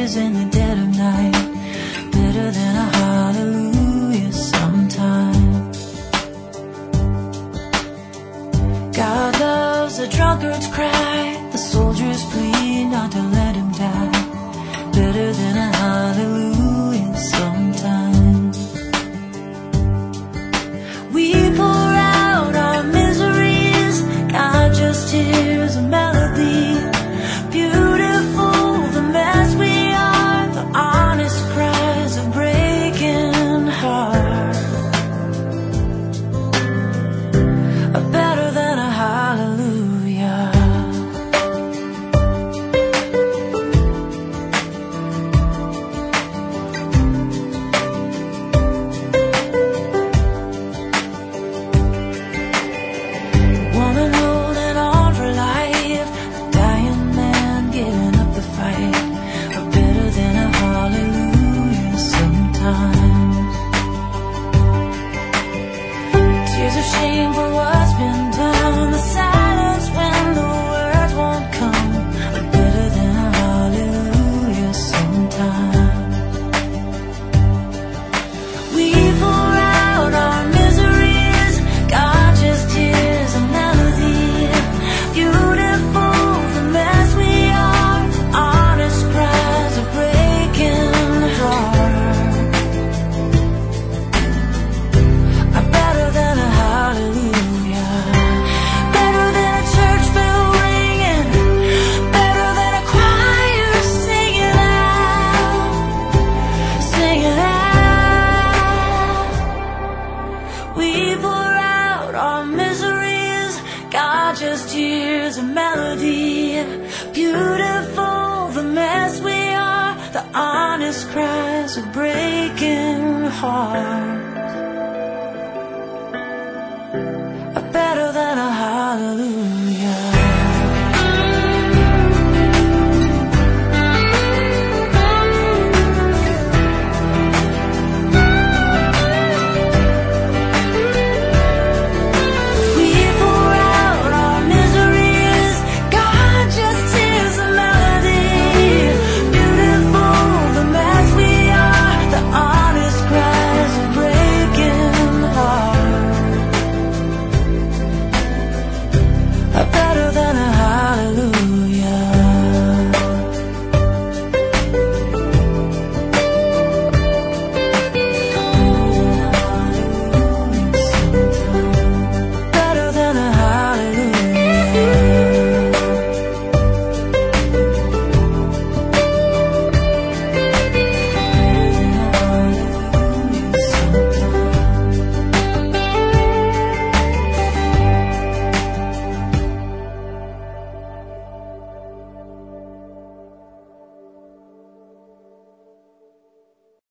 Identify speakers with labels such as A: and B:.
A: tears in the dead of night, better than a hallelujah sometimes. God loves the drunkard's cry, the soldier's plea not to let him die, better than a hallelujah sometimes. We pour out our miseries, God just hears a melody. Beautiful the mess we are, the honest cries of breaking heart are better than a hallelujah. Woman holding on for life, a dying man giving up the fight, are better than a hallelujah sometimes. Tears of shame for what's been done, the silence when the words won't come, are better than a hallelujah sometimes. We pour out our miseries, God just hears a melody. Beautiful the mess we are, honest cries of breaking heart are better than a hallelujah. Better than a church bell ringing, better than a choir singing out, singing out. We pour out our miseries, God just hears a melody. Beautiful the mess we are, the honest cries of breaking hearts are better than a hallelujah. We pour out our miseries, God just hears a melody. Beautiful the mess we are, the honest cries of breaking heart are better